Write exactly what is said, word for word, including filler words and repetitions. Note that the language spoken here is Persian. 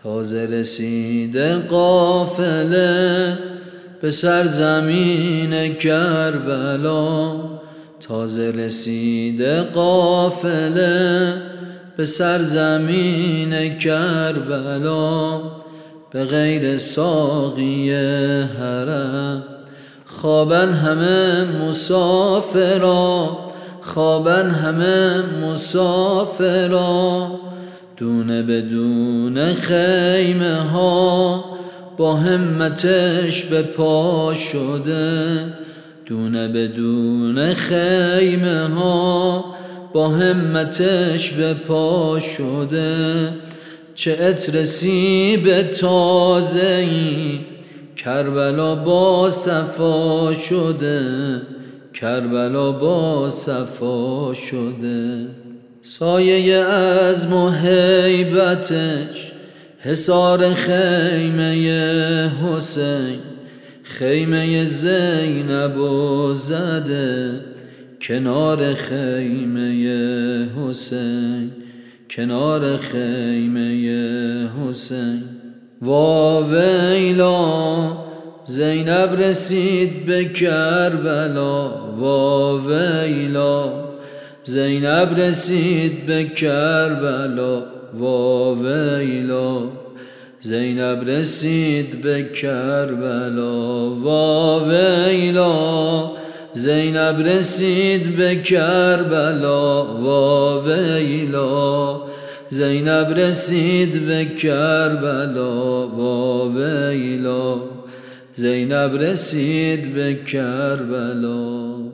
تازه رسیده قافله به سرزمین کربلا، تازه رسیده قافله به سرزمین کربلا، به غیر ساقی حرم خوابن همه مسافرا، خوابن همه مسافرا، دونه بدون خیمه ها با همتش به پا شده، دونه بدون خیمه ها با همتش به پا شده. چه عطر سیب تازه‌ای کربلا با صفا شده، کربلا با صفا شده. سایه عزم و هیبتش حصار خیمه حسین، خیمه زینب و زده کنار خیمه حسین، کنار خیمه حسین. واویلا زینب رسید به کربلا، واویلا زینب رسید به کربلا، واویلا زینب رسید به کربلا، واویلا زینب رسید به کربلا، واویلا زینب رسید به کربلا، واویلا زینب رسید به کربلا.